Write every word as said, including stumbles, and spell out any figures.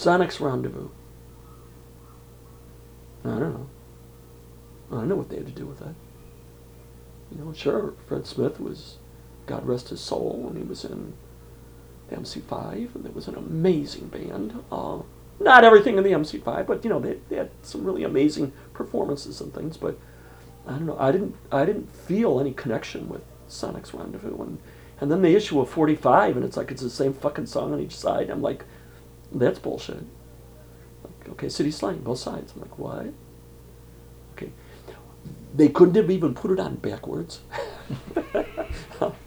Sonic's Rendezvous. I don't know. I don't know what they had to do with that. You know, sure, Fred Smith was, God rest his soul, and he was in the M C five, and it was an amazing band. Uh, not everything in the M C five, but you know, they, they had some really amazing performances and things. But I don't know, I didn't, I didn't feel any connection with Sonic's Rendezvous, and and then they issue a forty-five, and it's like it's the same fucking song on each side. I'm like, that's bullshit. Like, okay, City Slang, both sides. I'm like, what? Okay, they couldn't have even put it on backwards.